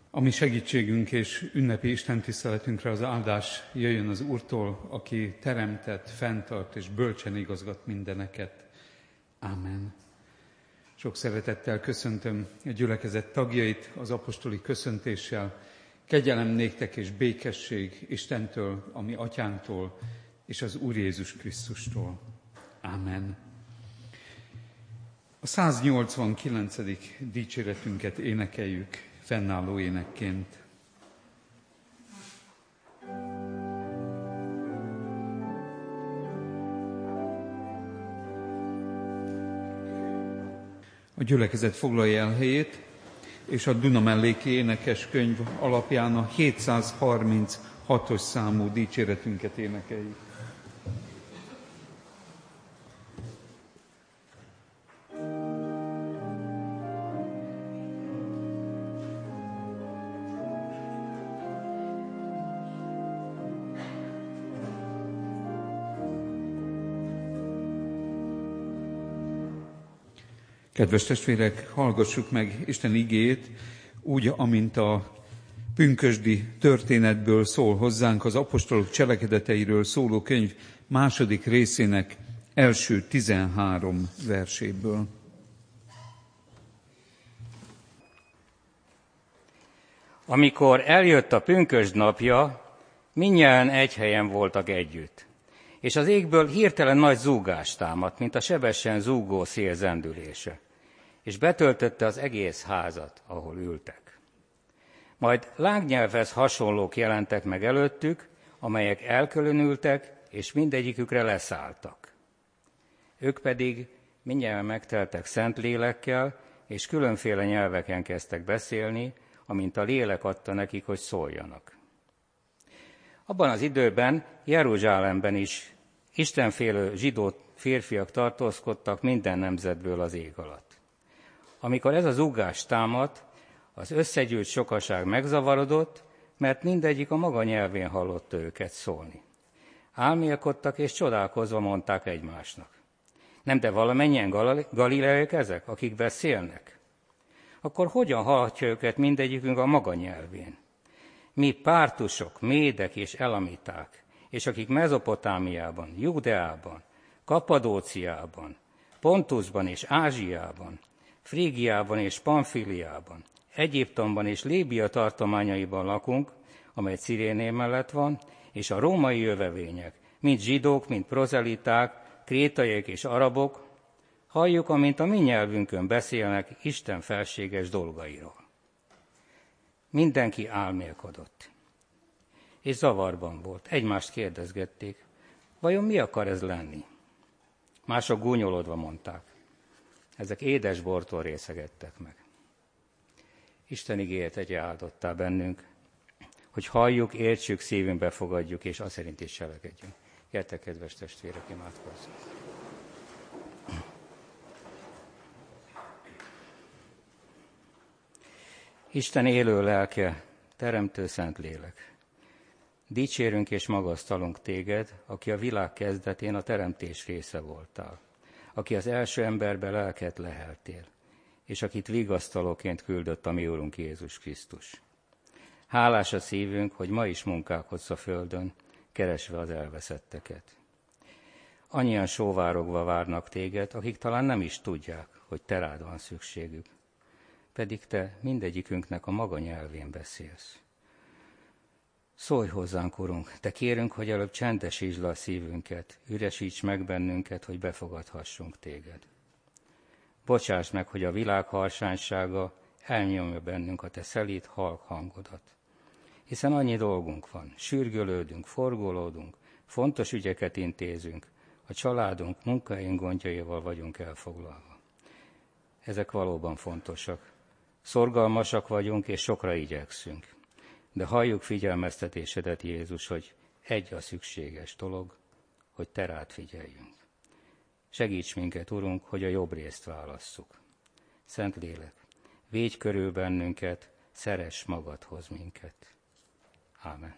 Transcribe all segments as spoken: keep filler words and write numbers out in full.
A mi segítségünk és ünnepi istentiszteletünkre az áldás jöjjön az Úrtól, aki teremtett, fenntart és bölcsen igazgat mindeneket. Ámen. Sok szeretettel köszöntöm a gyülekezet tagjait az apostoli köszöntéssel. Kegyelem néktek és békesség Istentől, a mi atyánktól és az Úr Jézus Krisztustól. Ámen. A száznyolcvankilencedik dicséretünket énekeljük fennálló énekként. A gyülekezet foglalja el helyét, és a Dunamelléki énekeskönyv alapján a hétszázharminchatos számú dicséretünket énekeljük. Kedves testvérek, hallgassuk meg Isten igéjét, úgy, amint a pünkösdi történetből szól hozzánk az apostolok cselekedeteiről szóló könyv második részének első tizenhárom verséből. Amikor eljött a pünkösd napja, mindnyájan egy helyen voltak együtt, és az égből hirtelen nagy zúgás támadt, mint a sebesen zúgó szél zendülése, és betöltötte az egész házat, ahol ültek. Majd lángnyelvhez hasonlók jelentek meg előttük, amelyek elkülönültek, és mindegyikükre leszálltak. Ők pedig mindnyájan megteltek szent lélekkel, és különféle nyelveken kezdtek beszélni, amint a lélek adta nekik, hogy szóljanak. Abban az időben Jeruzsálemben is istenfélő zsidó férfiak tartózkodtak minden nemzetből az ég alatt. Amikor ez a zúgás támadt, az összegyűlt sokaság megzavarodott, mert mindegyik a maga nyelvén hallotta őket szólni. Álmélkodtak és csodálkozva mondták egymásnak: nem de valamennyien galileaiak ezek, akik beszélnek? Akkor hogyan hallhatja őket mindegyikünk a maga nyelvén? Mi pártusok, médek és elamiták, és akik Mezopotámiában, Judeában, Kapadóciában, Pontusban és Ázsiában, Frígiában és Pamfiliában, Egyiptomban és Líbia tartományaiban lakunk, amely Ciréné mellett van, és a római jövevények, mind zsidók, mind prozeliták, krétaiak és arabok, halljuk, amint a mi nyelvünkön beszélnek Isten felséges dolgairól. Mindenki álmélkodott, és zavarban volt. Egymást kérdezgették, vajon mi akar ez lenni? Mások gúnyolódva mondták, ezek édes bortól részegettek meg. Isten igéje tegye áldottá bennünk, hogy halljuk, értsük, szívünkbe fogadjuk, és azt szerint is cselekedjünk. Gyertek, kedves testvérek, imádkozzunk. Isten élő lelke, teremtő szent lélek, dicsérünk és magasztalunk téged, aki a világ kezdetén a teremtés része voltál, aki az első emberbe lelket leheltél, és akit vigasztalóként küldött a mi Úrunk Jézus Krisztus. Hálás a szívünk, hogy ma is munkálkodsz a földön, keresve az elveszetteket. Annyian sóvárogva várnak téged, akik talán nem is tudják, hogy te rád van szükségük. Pedig te mindegyikünknek a maga nyelvén beszélsz. Szólj hozzánk, Urunk, te kérünk, hogy előbb csendesítsd le a szívünket, üresíts meg bennünket, hogy befogadhassunk téged. Bocsáss meg, hogy a világ harsánysága elnyomja bennünk a te szelíd, halk hangodat. Hiszen annyi dolgunk van, sürgölődünk, forgolódunk, fontos ügyeket intézünk, a családunk, munkáink gondjaival vagyunk elfoglalva. Ezek valóban fontosak. Szorgalmasak vagyunk, és sokra igyekszünk. De halljuk figyelmeztetésedet, Jézus, hogy egy a szükséges dolog, hogy te rád figyeljünk. Segíts minket, Urunk, hogy a jobb részt válasszuk. Szent Lélek, védj körül bennünket, szeress magadhoz minket. Ámen.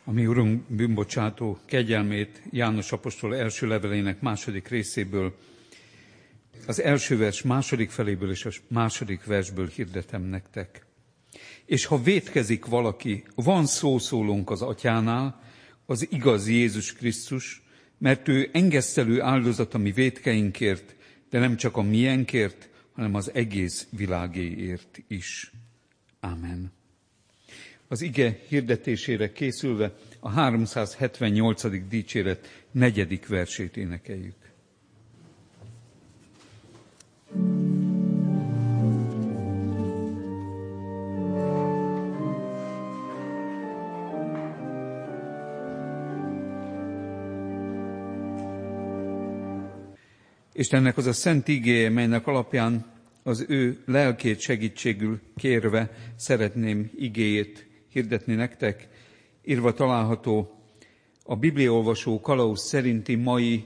A mi Urunk bűnbocsátó kegyelmét János apostol első levelének második részéből, az első vers második feléből és a második versből hirdetem nektek. És ha vétkezik valaki, van szószólónk az Atyánál, az igaz Jézus Krisztus, mert ő engesztelő áldozat a mi vétkeinkért, de nem csak a miénkért, hanem az egész világéért is. Ámen. Az ige hirdetésére készülve a háromszázhetvennyolcadik dicséret negyedik versét énekeljük. Istennek az a szent igéje, melynek alapján az ő lelkét segítségül kérve szeretném igéjét hirdetni nektek, írva található a bibliaolvasó kalauz szerinti mai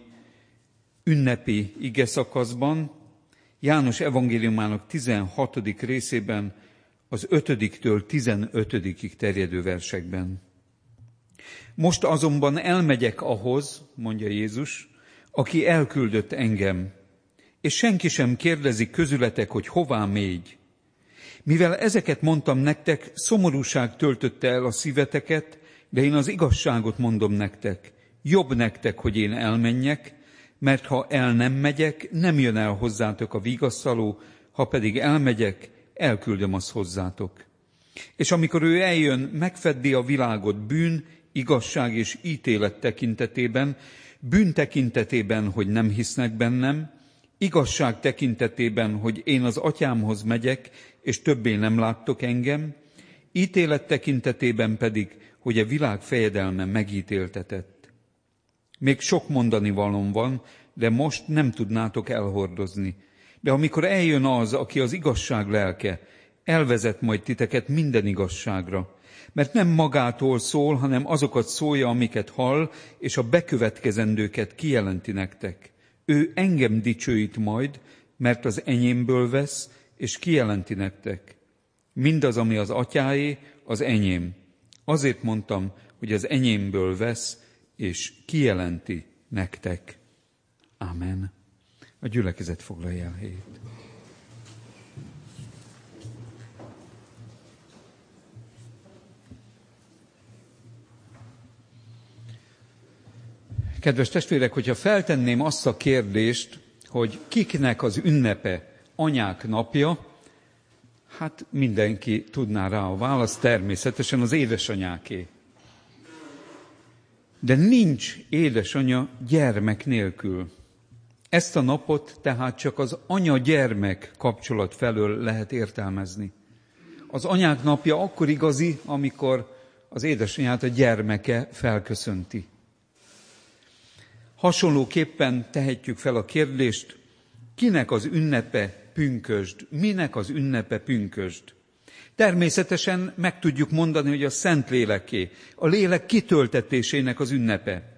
ünnepi igeszakaszban, János evangéliumának tizenhatodik részében, az ötödiktől tizenötödikig terjedő versekben. Most azonban elmegyek ahhoz, mondja Jézus, aki elküldött engem, és senki sem kérdezi közületek, hogy hová mégy. Mivel ezeket mondtam nektek, szomorúság töltötte el a szíveteket, de én az igazságot mondom nektek. Jobb nektek, hogy én elmenjek, mert ha el nem megyek, nem jön el hozzátok a vigasztaló, ha pedig elmegyek, elküldöm azt hozzátok. És amikor ő eljön, megfeddi a világot bűn, igazság és ítélet tekintetében, bűn tekintetében, hogy nem hisznek bennem, igazság tekintetében, hogy én az Atyámhoz megyek, és többé nem láttok engem, ítélet tekintetében pedig, hogy a világ fejedelme megítéltetett. Még sok mondani valóm van, de most nem tudnátok elhordozni. De amikor eljön az, aki az igazság lelke, elvezet majd titeket minden igazságra. Mert nem magától szól, hanem azokat szólja, amiket hall, és a bekövetkezendőket kijelenti nektek. Ő engem dicsőít majd, mert az enyémből vesz, és kijelenti nektek. Mindaz, ami az Atyáé, az enyém. Azért mondtam, hogy az enyémből vesz, és kijelenti nektek. Ámen. A gyülekezet foglalja el helyét. Kedves testvérek, hogyha feltenném azt a kérdést, hogy kiknek az ünnepe anyák napja, hát mindenki tudná rá a választ, természetesen az édesanyáké. De nincs édesanya gyermek nélkül. Ezt a napot tehát csak az anya-gyermek kapcsolat felől lehet értelmezni. Az anyák napja akkor igazi, amikor az édesanyát a gyermeke felköszönti. Hasonlóképpen tehetjük fel a kérdést, kinek az ünnepe pünkösd, minek az ünnepe pünkösd. Természetesen meg tudjuk mondani, hogy a Szentléleké, a lélek kitöltetésének az ünnepe.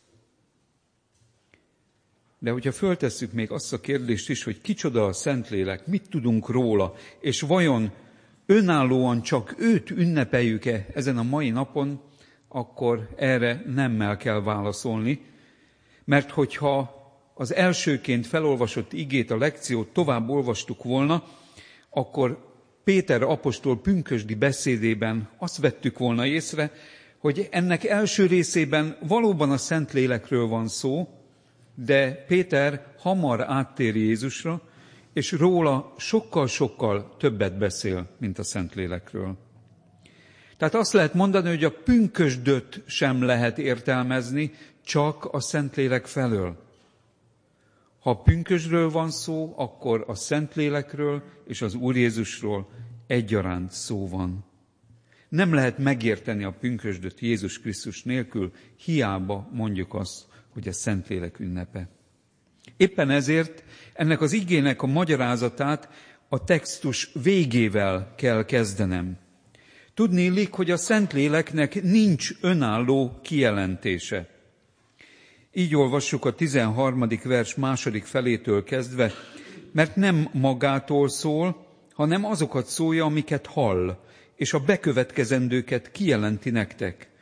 De hogyha föltesszük még azt a kérdést is, hogy kicsoda a Szentlélek, mit tudunk róla, és vajon önállóan csak őt ünnepeljük-e ezen a mai napon, akkor erre nemmel kell válaszolni, mert hogyha az elsőként felolvasott igét, a lekciót tovább olvastuk volna, akkor Péter apostol pünkösdi beszédében azt vettük volna észre, hogy ennek első részében valóban a Szentlélekről van szó, de Péter hamar áttér Jézusra, és róla sokkal-sokkal többet beszél, mint a Szentlélekről. Tehát azt lehet mondani, hogy a pünkösdöt sem lehet értelmezni, csak a Szentlélek felől. Ha pünkösdről van szó, akkor a Szentlélekről és az Úr Jézusról egyaránt szó van. Nem lehet megérteni a pünkösdöt Jézus Krisztus nélkül, hiába mondjuk azt, hogy a Szentlélek ünnepe. Éppen ezért ennek az igének a magyarázatát a textus végével kell kezdenem. Tudniillik, hogy a Szentléleknek nincs önálló kijelentése. Így olvassuk a tizenharmadik vers második felétől kezdve, mert nem magától szól, hanem azokat szólja, amiket hall, és a bekövetkezendőket kijelenti nektek.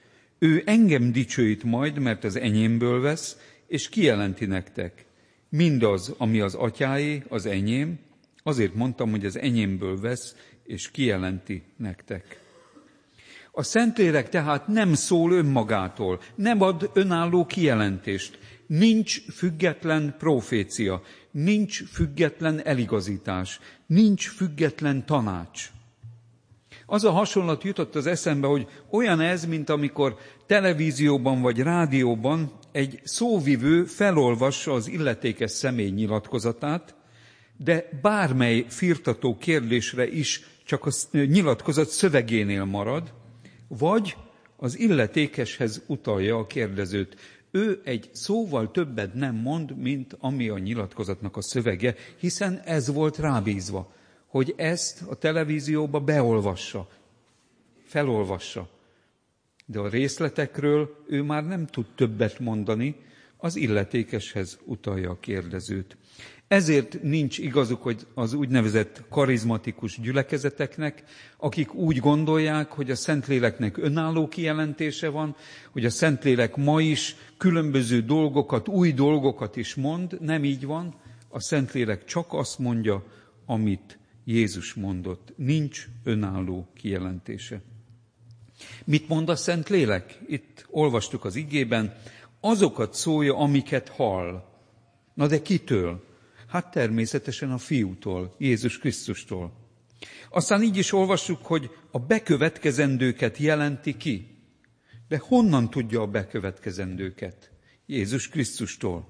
Ő engem dicsőít majd, mert az enyémből vesz, és kijelenti nektek. Mindaz, ami az atyáé, az enyém, azért mondtam, hogy az enyémből vesz, és kijelenti nektek. A Szentlélek tehát nem szól önmagától, nem ad önálló kijelentést. Nincs független profécia, nincs független eligazítás, nincs független tanács. Az a hasonlat jutott az eszembe, hogy olyan ez, mint amikor televízióban vagy rádióban egy szóvivő felolvassa az illetékes személy nyilatkozatát, de bármely firtató kérdésre is csak a nyilatkozat szövegénél marad, vagy az illetékeshez utalja a kérdezőt. Ő egy szóval többet nem mond, mint ami a nyilatkozatnak a szövege, hiszen ez volt rábízva, hogy ezt a televízióba beolvassa, felolvassa. De a részletekről ő már nem tud többet mondani, az illetékeshez utalja a kérdezőt. Ezért nincs igazuk, hogy az úgynevezett karizmatikus gyülekezeteknek, akik úgy gondolják, hogy a Szentléleknek önálló kijelentése van, hogy a Szentlélek ma is különböző dolgokat, új dolgokat is mond, nem így van. A Szentlélek csak azt mondja, amit Jézus mondott. Nincs önálló kijelentése. Mit mond a Szentlélek? Itt olvastuk az igében, azokat szólja, amiket hall. Na de kitől? Hát természetesen a Fiútól, Jézus Krisztustól. Aztán így is olvassuk, hogy a bekövetkezendőket jelenti ki. De honnan tudja a bekövetkezendőket? Jézus Krisztustól.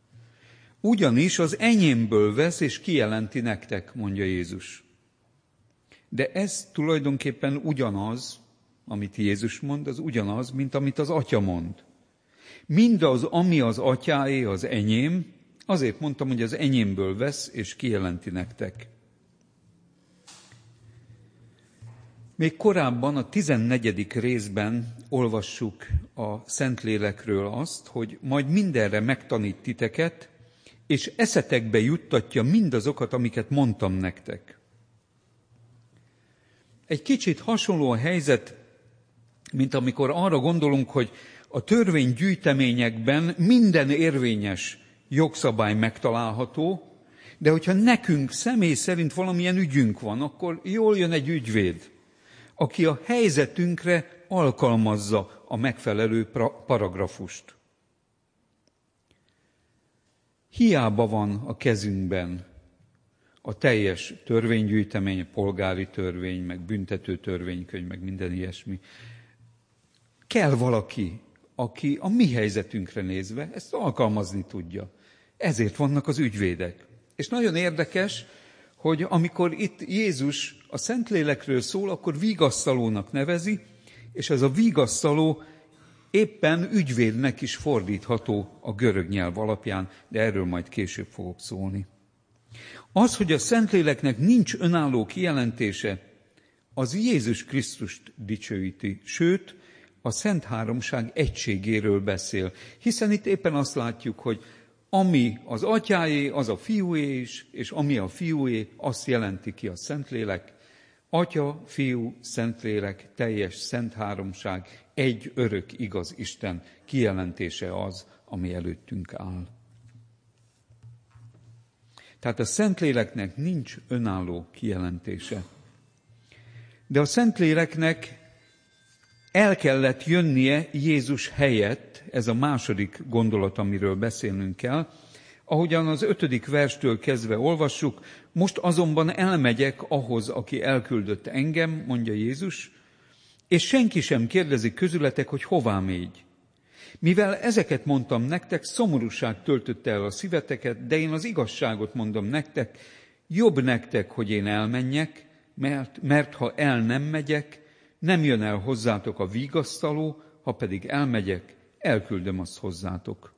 Ugyanis az enyémből vesz és kijelenti nektek, mondja Jézus. De ez tulajdonképpen ugyanaz, amit Jézus mond, az ugyanaz, mint amit az Atya mond. Mindaz, ami az Atyáé, az enyém, azért mondtam, hogy az enyémből vesz és kijelenti nektek. Még korábban, a tizennegyedik részben olvassuk a Szentlélekről azt, hogy majd mindenre megtanít titeket, és eszetekbe juttatja mindazokat, amiket mondtam nektek. Egy kicsit hasonló a helyzet, mint amikor arra gondolunk, hogy a törvénygyűjteményekben minden érvényes jogszabály megtalálható, de hogyha nekünk személy szerint valamilyen ügyünk van, akkor jól jön egy ügyvéd, aki a helyzetünkre alkalmazza a megfelelő paragrafust. Hiába van a kezünkben a teljes törvénygyűjtemény, polgári törvény, meg büntető törvénykönyv, meg minden ilyesmi. Kell valaki, aki a mi helyzetünkre nézve ezt alkalmazni tudja. Ezért vannak az ügyvédek. És nagyon érdekes, hogy amikor itt Jézus a Szentlélekről szól, akkor vigasztalónak nevezi, és ez a vigasztaló éppen ügyvédnek is fordítható a görög nyelv alapján, de erről majd később fogok szólni. Az, hogy a Szentléleknek nincs önálló kijelentése, az Jézus Krisztust dicsőíti, sőt, a Szent Háromság egységéről beszél, hiszen itt éppen azt látjuk, hogy ami az Atyáé, az a Fiúé is, és ami a Fiúé, azt jelenti ki a Szentlélek. Atya, Fiú, Szentlélek, teljes Szent Háromság, egy örök igaz Isten kijelentése az, ami előttünk áll. Tehát a Szentléleknek nincs önálló kijelentése. De a Szentléleknek el kellett jönnie Jézus helyett, ez a második gondolat, amiről beszélnünk kell, ahogyan az ötödik verstől kezdve olvassuk, most azonban elmegyek ahhoz, aki elküldött engem, mondja Jézus, és senki sem kérdezi közületek, hogy hová mégy. Mivel ezeket mondtam nektek, szomorúság töltötte el a szíveteket, de én az igazságot mondom nektek, jobb nektek, hogy én elmenjek, mert, mert ha el nem megyek, nem jön el hozzátok a vigasztaló, ha pedig elmegyek, elküldöm azt hozzátok.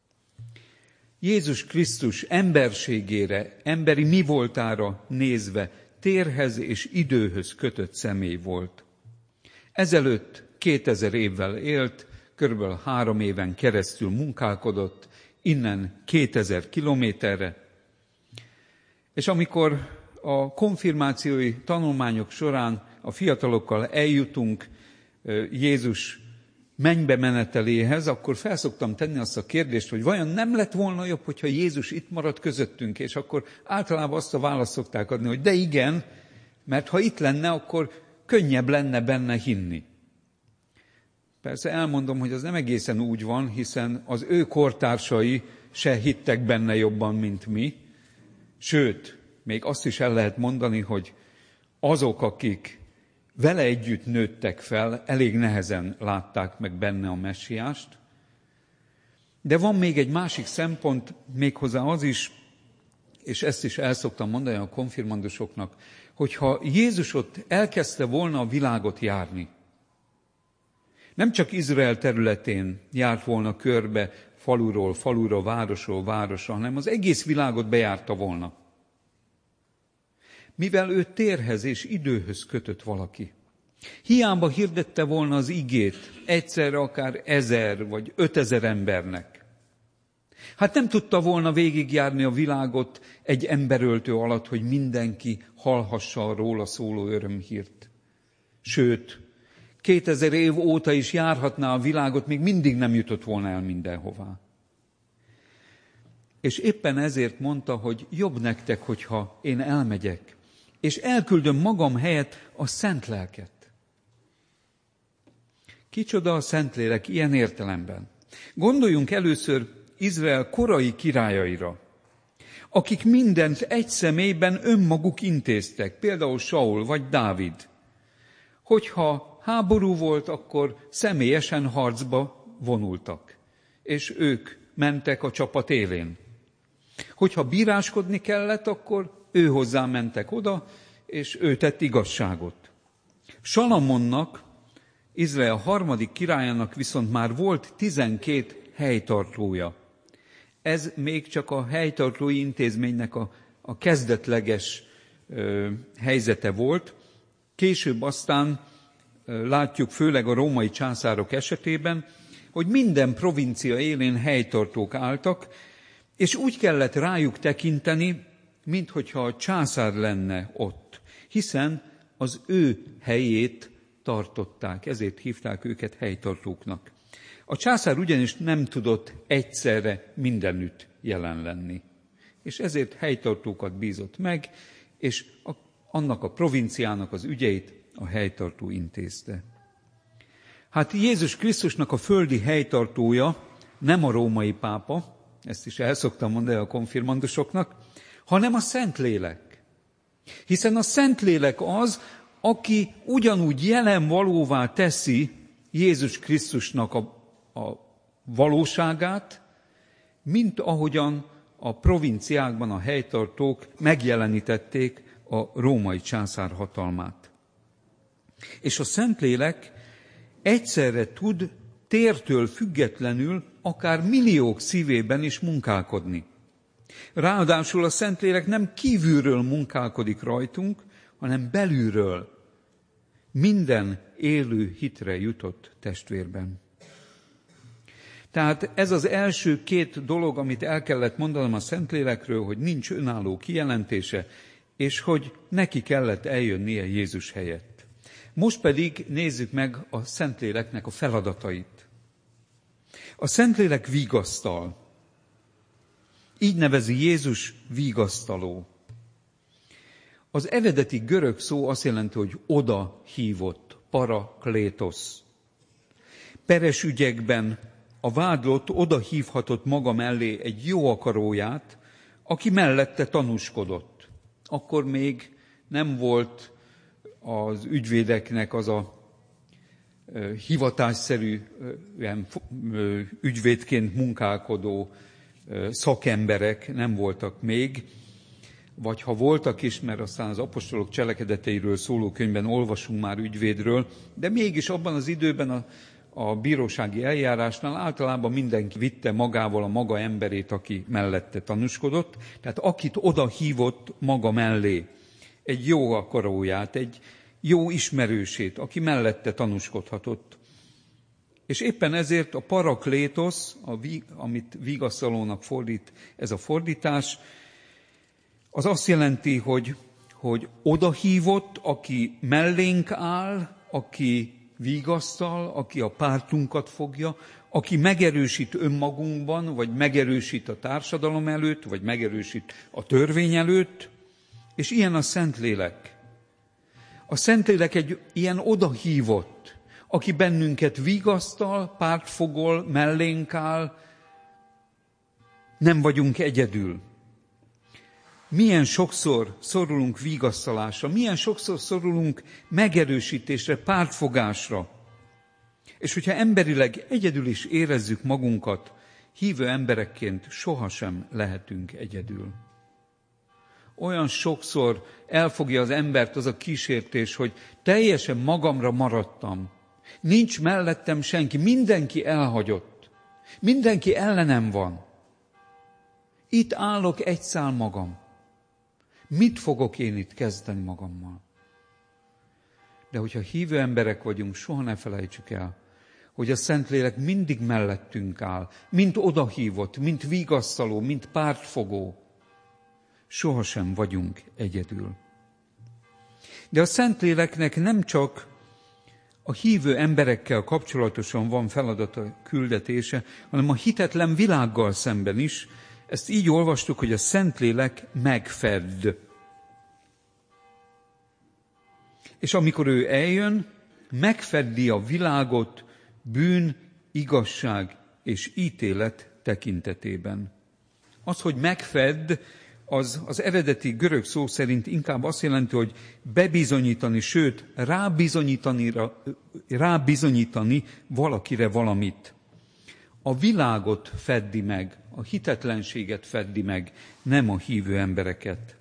Jézus Krisztus emberségére, emberi mi voltára nézve térhez és időhöz kötött személy volt. Ezelőtt kétezer évvel élt, körülbelül három éven keresztül munkálkodott, innen kétezer kilométerre, és amikor a konfirmációi tanulmányok során a fiatalokkal eljutunk Jézus mennybe meneteléhez, akkor felszoktam tenni azt a kérdést, hogy vajon nem lett volna jobb, hogyha Jézus itt marad közöttünk, és akkor általában azt a választ szokták adni, hogy de igen, mert ha itt lenne, akkor könnyebb lenne benne hinni. Persze elmondom, hogy az nem egészen úgy van, hiszen az ő kortársai se hittek benne jobban, mint mi. Sőt, még azt is el lehet mondani, hogy azok, akik vele együtt nőttek fel, elég nehezen látták meg benne a messiást. De van még egy másik szempont, méghozzá az is, és ezt is el szoktam mondani a konfirmandusoknak, hogyha Jézus ott elkezdte volna a világot járni, nem csak Izrael területén járt volna körbe faluról falura, városról városra, hanem az egész világot bejárta volna. Mivel ő térhez és időhöz kötött valaki. Hiába hirdette volna az igét egyszerre akár ezer vagy ötezer embernek. Hát nem tudta volna végigjárni a világot egy emberöltő alatt, hogy mindenki hallhassa a róla szóló örömhírt. Sőt, kétezer év óta is járhatná a világot, még mindig nem jutott volna el mindenhová. És éppen ezért mondta, hogy jobb nektek, hogyha én elmegyek, és elküldöm magam helyett a szent lelket. Kicsoda a Szentlélek ilyen értelemben? Gondoljunk először Izrael korai királyaira, akik mindent egy személyben önmaguk intéztek, például Saul vagy Dávid. Hogyha háború volt, akkor személyesen harcba vonultak, és ők mentek a csapat élén. Hogyha bíráskodni kellett, akkor ő hozzá mentek oda, és ő tett igazságot. Salamonnak, Izrael harmadik királyának viszont már volt tizenkét helytartója. Ez még csak a helytartói intézménynek a, a kezdetleges ö, helyzete volt. Később aztán ö, látjuk, főleg a római császárok esetében, hogy minden provincia élén helytartók álltak, és úgy kellett rájuk tekinteni, minthogyha a császár lenne ott, hiszen az ő helyét tartották, ezért hívták őket helytartóknak. A császár ugyanis nem tudott egyszerre mindenütt jelen lenni, és ezért helytartókat bízott meg, és a, annak a provinciának az ügyeit a helytartó intézte. Hát Jézus Krisztusnak a földi helytartója nem a római pápa, ezt is el szoktam mondani a konfirmandusoknak, hanem a Szentlélek. Hiszen a Szentlélek az, aki ugyanúgy jelen valóvá teszi Jézus Krisztusnak a, a valóságát, mint ahogyan a provinciákban a helytartók megjelenítették a római császár hatalmát. És a Szentlélek egyszerre tud tértől függetlenül akár milliók szívében is munkálkodni. Ráadásul a Szentlélek nem kívülről munkálkodik rajtunk, hanem belülről, minden élő hitre jutott testvérben. Tehát ez az első két dolog, amit el kellett mondanom a Szentlélekről, hogy nincs önálló kijelentése, és hogy neki kellett eljönnie Jézus helyett. Most pedig nézzük meg a Szentléleknek a feladatait. A Szentlélek vigasztal. Így nevezi Jézus vigasztaló. Az eredeti görög szó azt jelenti, hogy oda hívott, paraklétosz. Peres ügyekben a vádlott oda hívhatott maga mellé egy jó akaróját, aki mellette tanúskodott. Akkor még nem volt az ügyvédeknek az a hivatásszerűen ügyvédként munkálkodó szakemberek nem voltak még, vagy ha voltak is, mert aztán az apostolok cselekedeteiről szóló könyvben olvasunk már ügyvédről, de mégis abban az időben a, a bírósági eljárásnál általában mindenki vitte magával a maga emberét, aki mellette tanúskodott, tehát akit oda hívott maga mellé, egy jó akaróját, egy jó ismerősét, aki mellette tanúskodhatott. És éppen ezért a paraklétosz, a, amit vigasztalónak fordít ez a fordítás, az azt jelenti, hogy, hogy odahívott, aki mellénk áll, aki vigasztal, aki a pártunkat fogja, aki megerősít önmagunkban, vagy megerősít a társadalom előtt, vagy megerősít a törvény előtt, és ilyen a Szentlélek. A Szentlélek egy ilyen odahívott, aki bennünket vigasztal, pártfogol, mellénk áll, nem vagyunk egyedül. Milyen sokszor szorulunk vigasztalásra, milyen sokszor szorulunk megerősítésre, pártfogásra. És hogyha emberileg egyedül is érezzük magunkat, hívő emberekként sohasem lehetünk egyedül. Olyan sokszor elfogja az embert az a kísértés, hogy teljesen magamra maradtam. Nincs mellettem senki, mindenki elhagyott. Mindenki ellenem van. Itt állok egy szál magam. Mit fogok én itt kezdeni magammal? De hogyha hívő emberek vagyunk, soha ne felejtsük el, hogy a Szentlélek mindig mellettünk áll, mint odahívott, mint vigasztaló, mint pártfogó. Sohasem vagyunk egyedül. De a Szentléleknek nem csak a hívő emberekkel kapcsolatosan van feladata, küldetése, hanem a hitetlen világgal szemben is. Ezt így olvastuk, hogy a Szentlélek megfedd. És amikor ő eljön, megfeddi a világot bűn, igazság és ítélet tekintetében. Az, hogy megfedd, az az eredeti görög szó szerint inkább azt jelenti, hogy bebizonyítani, sőt, rábizonyítani, rábizonyítani valakire valamit. A világot feddi meg, a hitetlenséget feddi meg, nem a hívő embereket.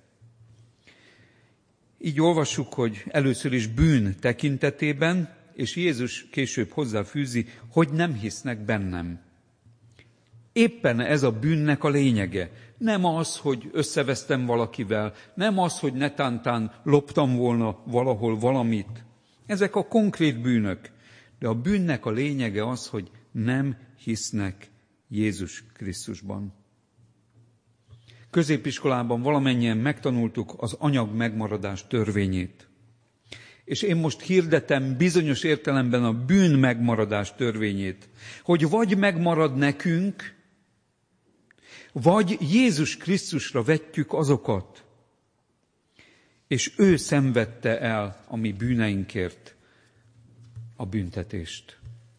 Így olvassuk, hogy először is bűn tekintetében, és Jézus később hozzáfűzi, hogy nem hisznek bennem. Éppen ez a bűnnek a lényege. Nem az, hogy összevesztem valakivel, nem az, hogy netántán loptam volna valahol valamit. Ezek a konkrét bűnök. De a bűnnek a lényege az, hogy nem hisznek Jézus Krisztusban. Középiskolában valamennyien megtanultuk az anyag megmaradás törvényét. És én most hirdetem bizonyos értelemben a bűn megmaradás törvényét, hogy vagy megmarad nekünk, vagy Jézus Krisztusra vetjük azokat, és ő szenvedte el a mi bűneinkért a büntetést.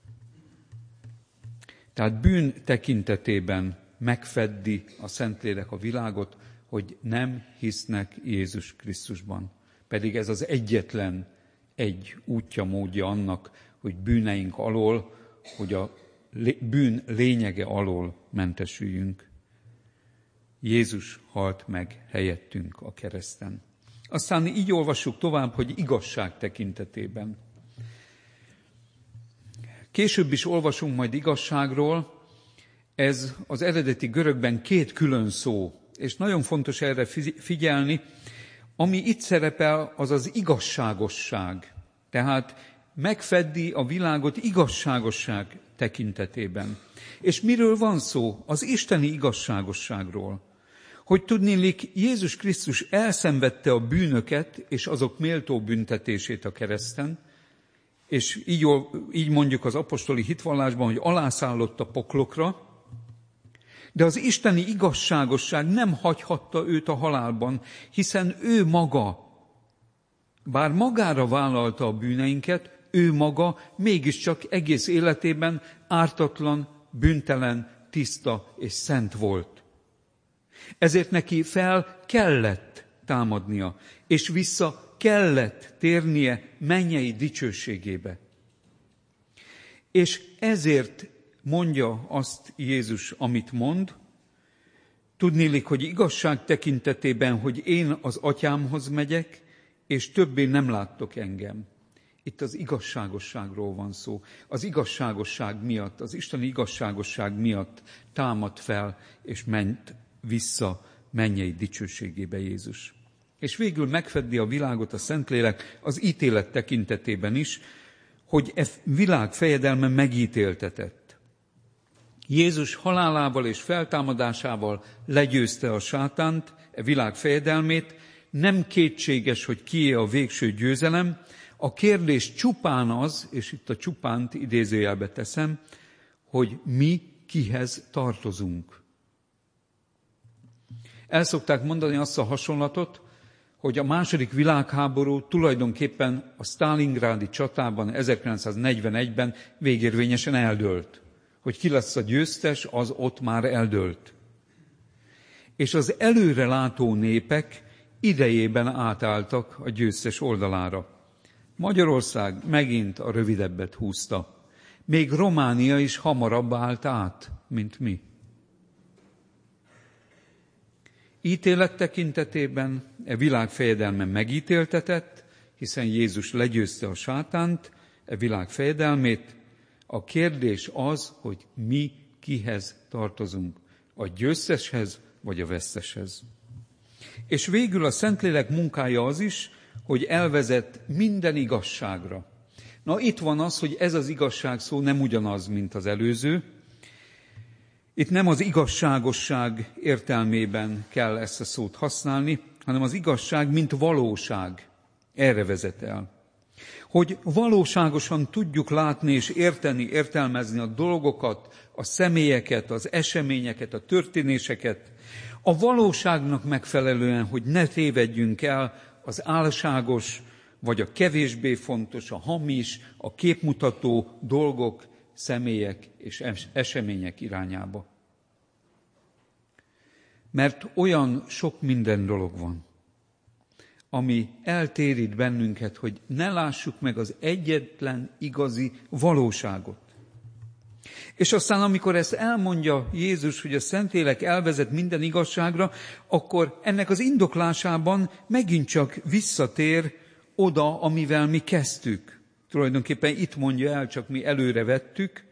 Tehát bűn tekintetében megfeddi a Szentlélek a világot, hogy nem hisznek Jézus Krisztusban. Pedig ez az egyetlen egy útja, módja annak, hogy bűneink alól, hogy a bűn lényege alól mentesüljünk. Jézus halt meg helyettünk a kereszten. Aztán így olvassuk tovább, hogy igazság tekintetében. Később is olvasunk majd igazságról, ez az eredeti görögben két külön szó, és nagyon fontos erre figyelni. Ami itt szerepel, az az igazságosság. Tehát megfeddi a világot igazságosság tekintetében. És miről van szó? Az isteni igazságosságról. Hogy tudniillik, Jézus Krisztus elszenvedte a bűnöket és azok méltó büntetését a kereszten, és így, így mondjuk az apostoli hitvallásban, hogy alászállott a poklokra, de az isteni igazságosság nem hagyhatta őt a halálban, hiszen ő maga, bár magára vállalta a bűneinket, ő maga mégiscsak egész életében ártatlan, bűntelen, tiszta és szent volt. Ezért neki fel kellett támadnia, és vissza kellett térnie mennyei dicsőségébe. És ezért mondja azt Jézus, amit mond, tudniillik, hogy igazság tekintetében, hogy én az atyámhoz megyek, és többé nem láttok engem. Itt az igazságosságról van szó. Az igazságosság miatt, az isteni igazságosság miatt támad fel, és ment vissza mennyei dicsőségébe Jézus. És végül megfeddi a világot a Szentlélek az ítélet tekintetében is, hogy e világ fejedelme megítéltetett. Jézus halálával és feltámadásával legyőzte a sátánt, e világ fejedelmét, nem kétséges, hogy kié a végső győzelem, A kérdés csupán az, és itt a csupánt idézőjelbe teszem, hogy mi kihez tartozunk. El szokták mondani azt a hasonlatot, hogy a második világháború tulajdonképpen a sztálingrádi csatában ezerkilencszáznegyvenegyben végérvényesen eldőlt. Hogy ki lesz a győztes, az ott már eldőlt. És az előrelátó népek idejében átálltak a győztes oldalára. Magyarország megint a rövidebbet húzta. Még Románia is hamarabb állt át, mint mi. Ítélet tekintetében e világ fejedelme megítéltetett, hiszen Jézus legyőzte a sátánt, e világ fejedelmét. A kérdés az, hogy mi kihez tartozunk, a győzteshez vagy a veszteshez. És végül a Szentlélek munkája az is, hogy elvezet minden igazságra. Na itt van az, hogy ez az igazság szó nem ugyanaz, mint az előző. Itt nem az igazságosság értelmében kell ezt a szót használni, hanem az igazság, mint valóság. Erre vezet el. Hogy valóságosan tudjuk látni és érteni, értelmezni a dolgokat, a személyeket, az eseményeket, a történéseket, a valóságnak megfelelően, hogy ne tévedjünk el az álságos, vagy a kevésbé fontos, a hamis, a képmutató dolgok, személyek és események irányába. Mert olyan sok minden dolog van, ami eltérít bennünket, hogy ne lássuk meg az egyetlen igazi valóságot. És aztán, amikor ezt elmondja Jézus, hogy a Szentlélek elvezet minden igazságra, akkor ennek az indoklásában megint csak visszatér oda, amivel mi kezdtük. Tulajdonképpen itt mondja el, csak mi előre vettük.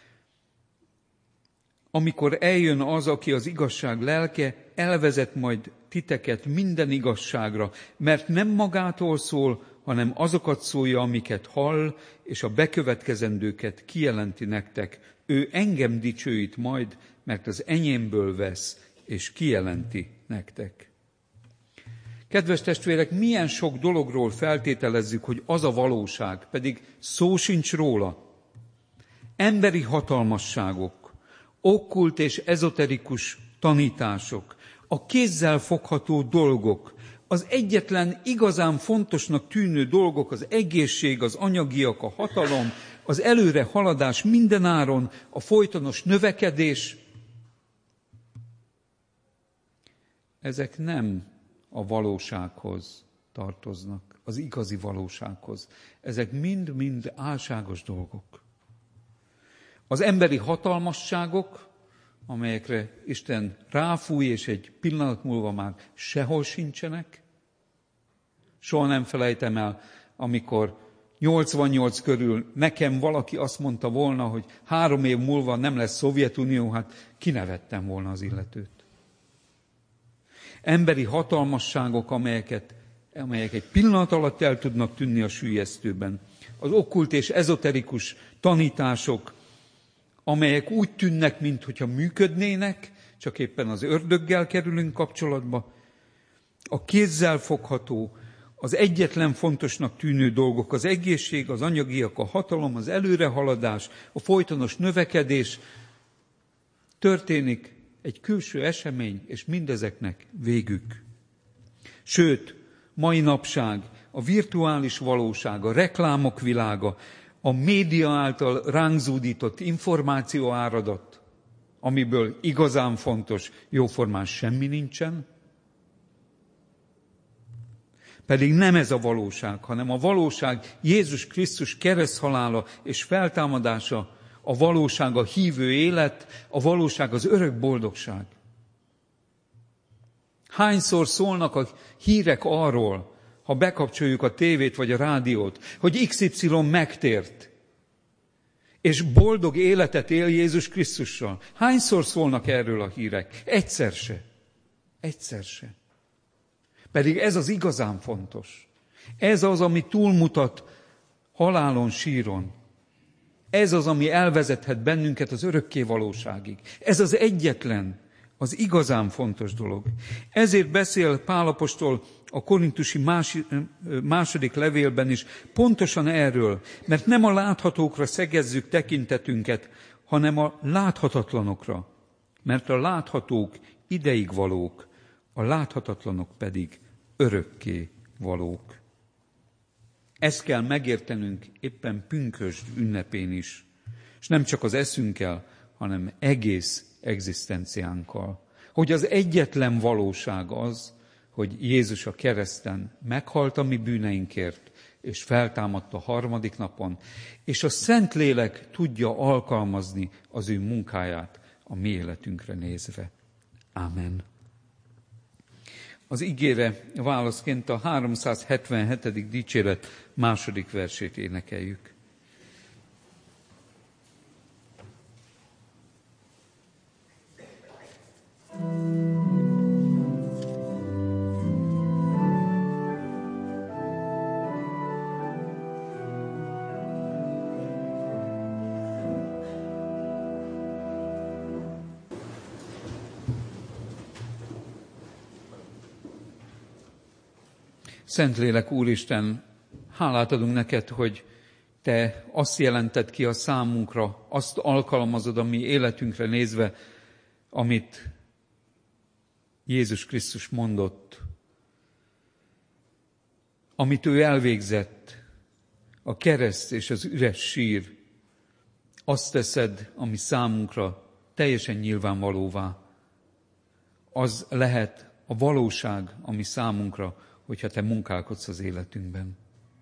Amikor eljön az, aki az igazság lelke, elvezet majd titeket minden igazságra, mert nem magától szól, hanem azokat szólja, amiket hall, és a bekövetkezendőket kijelenti nektek. Ő engem dicsőít majd, mert az enyémből vesz, és kijelenti nektek. Kedves testvérek, milyen sok dologról feltételezzük, hogy az a valóság, pedig szó sincs róla. Emberi hatalmasságok, okkult és ezoterikus tanítások, a kézzel fogható dolgok, az egyetlen igazán fontosnak tűnő dolgok, az egészség, az anyagiak, a hatalom, az előre haladás mindenáron, a folytonos növekedés, ezek nem a valósághoz tartoznak, az igazi valósághoz. Ezek mind-mind álságos dolgok. Az emberi hatalmasságok, amelyekre Isten ráfúj, és egy pillanat múlva már sehol sincsenek. Soha nem felejtem el, amikor nyolcvannyolc körül nekem valaki azt mondta volna, hogy három év múlva nem lesz Szovjetunió, hát kinevettem volna az illetőt. Emberi hatalmasságok, amelyeket, amelyek egy pillanat alatt el tudnak tűnni a süllyesztőben. Az okkult és ezoterikus tanítások, amelyek úgy tűnnek, mintha működnének, csak éppen az ördöggel kerülünk kapcsolatba. A kézzel fogható, az egyetlen fontosnak tűnő dolgok, az egészség, az anyagiak, a hatalom, az előrehaladás, a folytonos növekedés, történik egy külső esemény, és mindezeknek végük. Sőt, mai napság, a virtuális valóság, a reklámok világa, a média által ránk zúdított információ áradat, amiből igazán fontos, jóformán semmi nincsen, pedig nem ez a valóság, hanem a valóság Jézus Krisztus kereszthalála és feltámadása, a valóság a hívő élet, a valóság az örök boldogság. Hányszor szólnak a hírek arról, ha bekapcsoljuk a tévét vagy a rádiót, hogy iksz ipszilon megtért, és boldog életet él Jézus Krisztussal. Hányszor szólnak erről a hírek? Egyszer se. Egyszer se. Pedig ez az igazán fontos. Ez az, ami túlmutat halálon, síron. Ez az, ami elvezethet bennünket az örökké valóságig. Ez az egyetlen, az igazán fontos dolog. Ezért beszél Pál apostol a korintusi más, második levélben is pontosan erről, mert nem a láthatókra szegezzük tekintetünket, hanem a láthatatlanokra. Mert a láthatók ideig valók, a láthatatlanok pedig örökké valók. Ezt kell megértenünk éppen pünkösd ünnepén is, és nem csak az eszünkkel, hanem egész egzisztenciánkkal. Hogy az egyetlen valóság az, hogy Jézus a kereszten meghalt a mi bűneinkért, és feltámadt a harmadik napon, és a Szentlélek tudja alkalmazni az ő munkáját a mi életünkre nézve. Ámen. Az igére válaszként a háromszázhetvenhetedik dicséret második versét énekeljük. Szentlélek Úristen, hálát adunk neked, hogy te azt jelented ki a számunkra, azt alkalmazod a mi életünkre nézve, amit Jézus Krisztus mondott, amit ő elvégzett, a kereszt és az üres sír, azt teszed, ami számunkra teljesen nyilvánvalóvá. Az lehet a valóság, ami számunkra, hogyha te munkálkodsz az életünkben.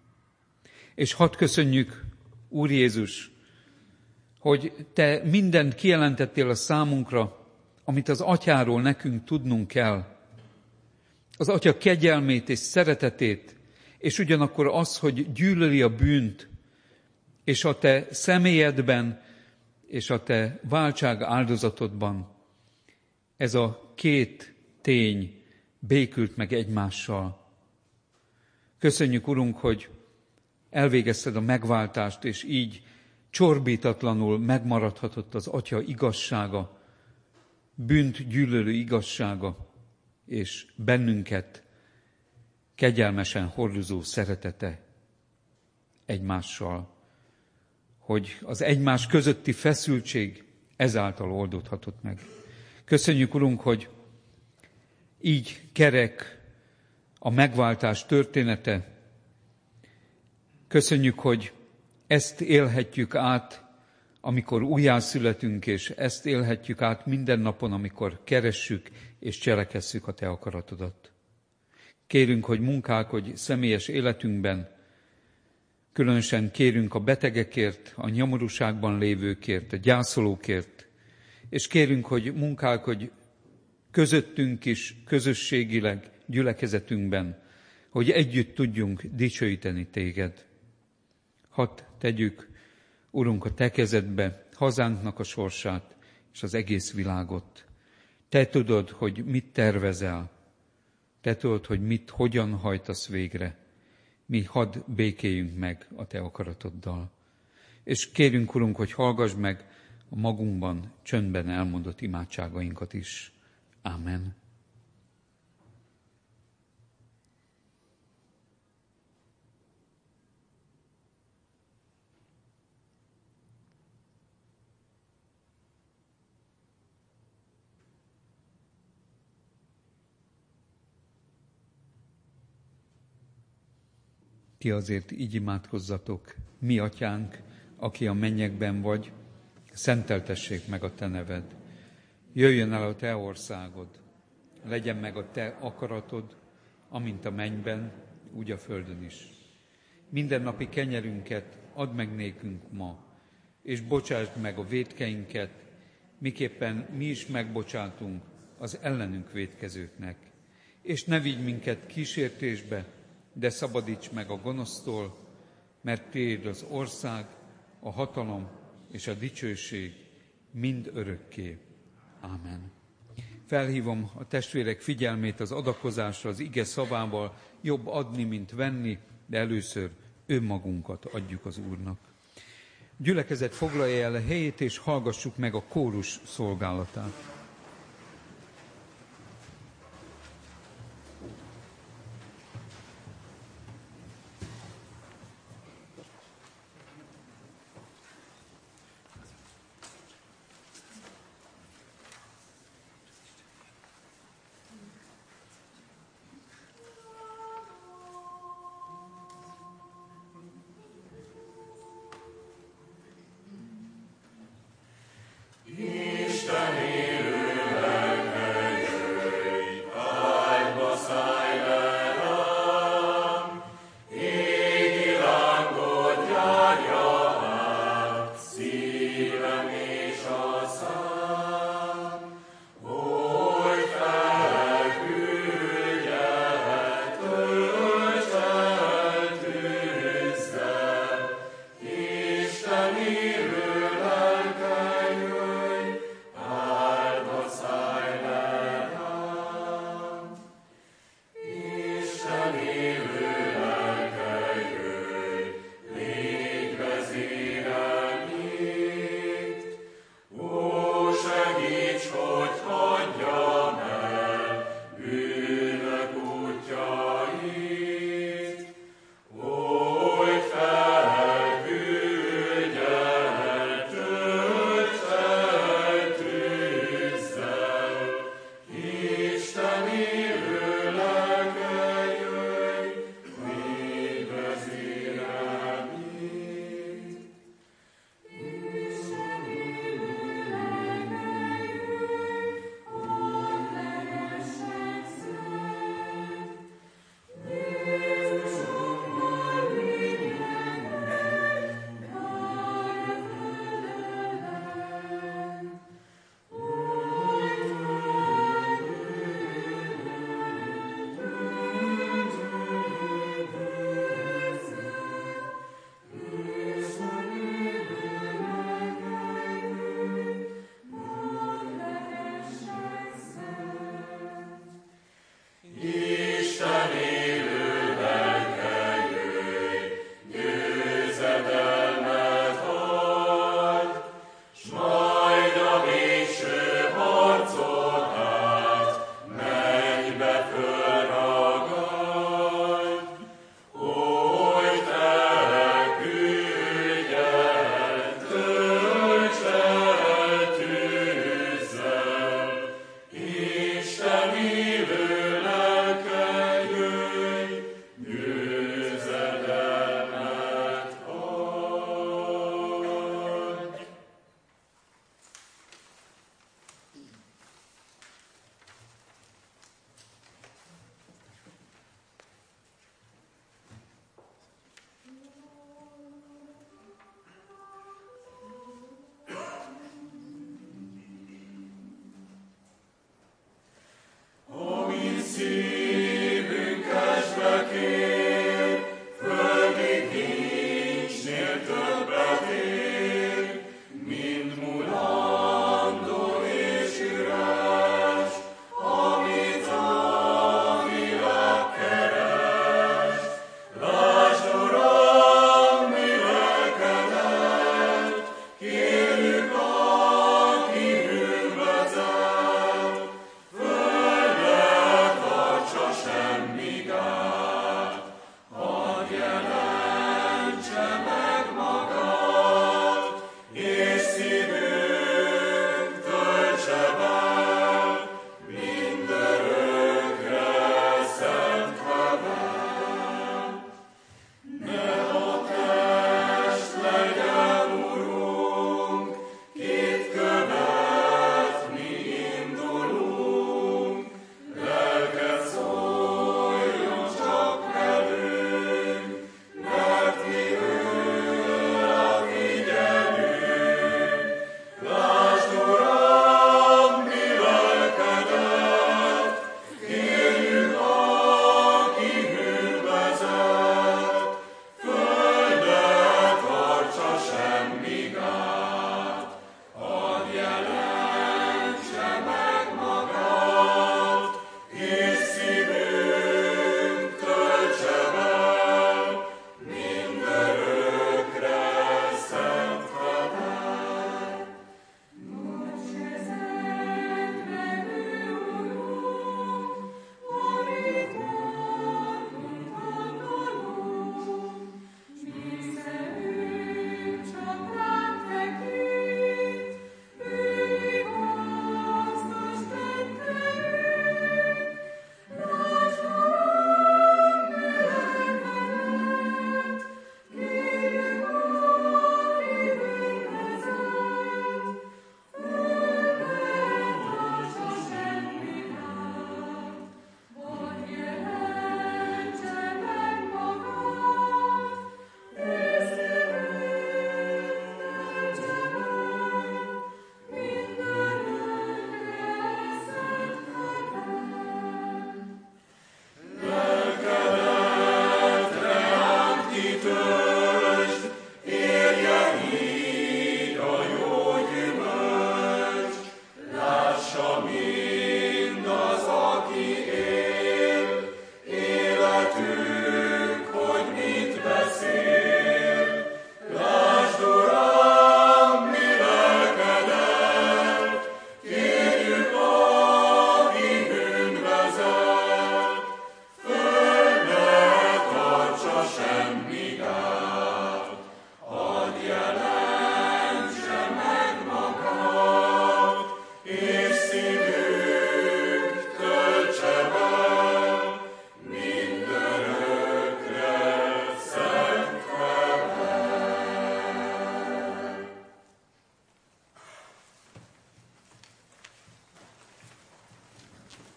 És hadd köszönjük, Úr Jézus, hogy te mindent kijelentettél a számunkra, amit az Atyáról nekünk tudnunk kell. Az Atya kegyelmét és szeretetét, és ugyanakkor az, hogy gyűlöli a bűnt, és a te személyedben, és a te váltság áldozatodban ez a két tény békült meg egymással. Köszönjük, Urunk, hogy elvégezted a megváltást, és így csorbítatlanul megmaradhatott az Atya igazsága, bűnt gyűlölő igazsága, és bennünket kegyelmesen hordozó szeretete egymással, hogy az egymás közötti feszültség ezáltal oldódhatott meg. Köszönjük, Urunk, hogy így kerek a megváltás története. Köszönjük, hogy ezt élhetjük át, amikor újjászületünk, és ezt élhetjük át minden napon, amikor keressük és cselekesszük a te akaratodat. Kérünk, hogy munkálkodj személyes életünkben, különösen kérünk a betegekért, a nyomorúságban lévőkért, a gyászolókért, és kérünk, hogy munkálkodj közöttünk is, közösségileg, gyülekezetünkben, hogy együtt tudjunk dicsőíteni téged. Hadd tegyük, Urunk, a te kezedbe hazánknak a sorsát és az egész világot. Te tudod, hogy mit tervezel, te tudod, hogy mit, hogyan hajtasz végre. Mi hadd békéljünk meg a te akaratoddal. És kérünk, Urunk, hogy hallgass meg a magunkban csöndben elmondott imádságainkat is. Ámen. Ti azért így imádkozzatok, mi atyánk, aki a mennyekben vagy, szenteltessék meg a te neved. Jöjjön el a te országod, legyen meg a te akaratod, amint a mennyben, úgy a földön is. Mindennapi kenyerünket add meg nékünk ma, és bocsásd meg a vétkeinket, miképpen mi is megbocsátunk az ellenünk vétkezőknek. És ne vigy minket kísértésbe, de szabadíts meg a gonosztól, mert tiéd az ország, a hatalom és a dicsőség mind örökké. Ámen. Felhívom a testvérek figyelmét az adakozásra az ige szavával, jobb adni, mint venni, de először önmagunkat adjuk az Úrnak. Gyülekezet foglalja el a helyét, és hallgassuk meg a kórus szolgálatát.